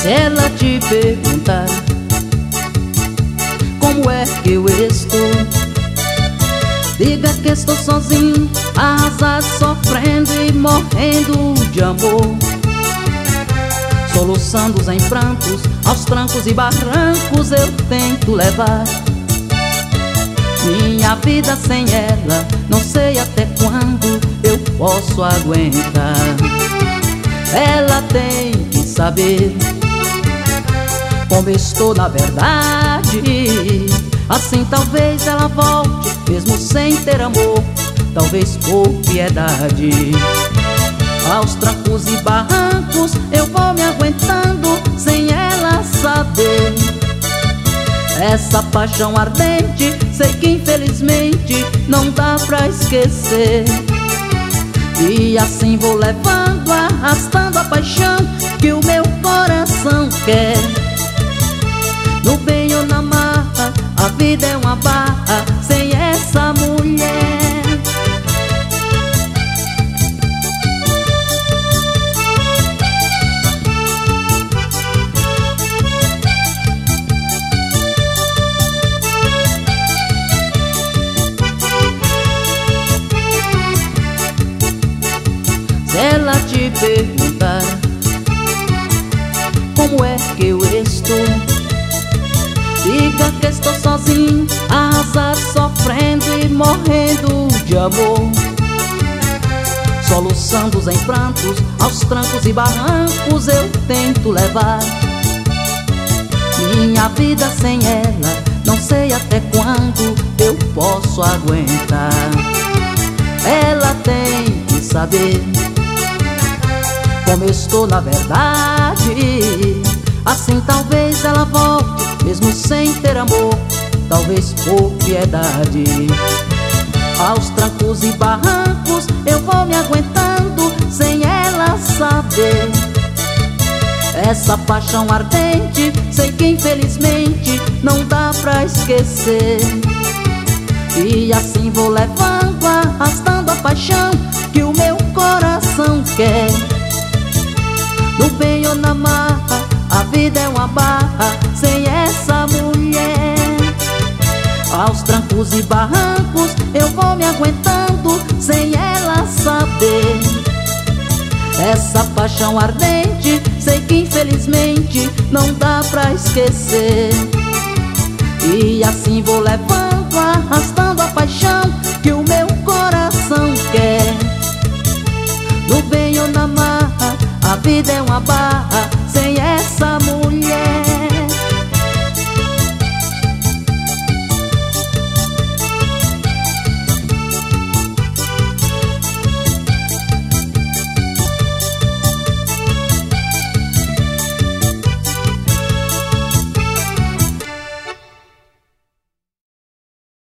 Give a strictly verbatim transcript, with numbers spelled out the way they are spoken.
ela te perguntar como é que eu estou, diga que estou sozinho, arrasado, sofrendo e morrendo de amor, soluçando em prantos, aos trancos e barrancos eu tento levar minha vida sem ela, não sei até quando eu posso aguentar. Ela tem que saber como estou na verdade, assim talvez ela volte, mesmo sem ter amor, talvez por piedade. Aos trancos e barrancos eu vou me aguentando sem ela saber. Essa paixão ardente, sei que infelizmente não dá pra esquecer. E assim vou levando, arrastando a paixão que o meu coração quer. No bem ou na marra, a vida é uma barra sem essa mulher. Se ela te perguntar como é que eu estou, diga que estou sozinho, arrasado, sofrendo e morrendo de amor, soluçando em prantos, aos trancos e barrancos eu tento levar minha vida sem ela, não sei até quando eu posso aguentar. Ela tem que saber como eu estou na verdade, assim talvez ela volte, mesmo sem ter amor, talvez por piedade. Aos trancos e barrancos eu vou me aguentando sem ela saber. Essa paixão ardente, sei que infelizmente não dá pra esquecer. E assim vou levando, arrastando a paixão que o meu coração quer. No bem ou na marra, a vida é uma barra sem essa mulher. Aos trancos e barrancos eu vou me aguentando sem ela saber. Essa paixão ardente, sei que infelizmente não dá pra esquecer. E assim vou levando, arrastando a paixão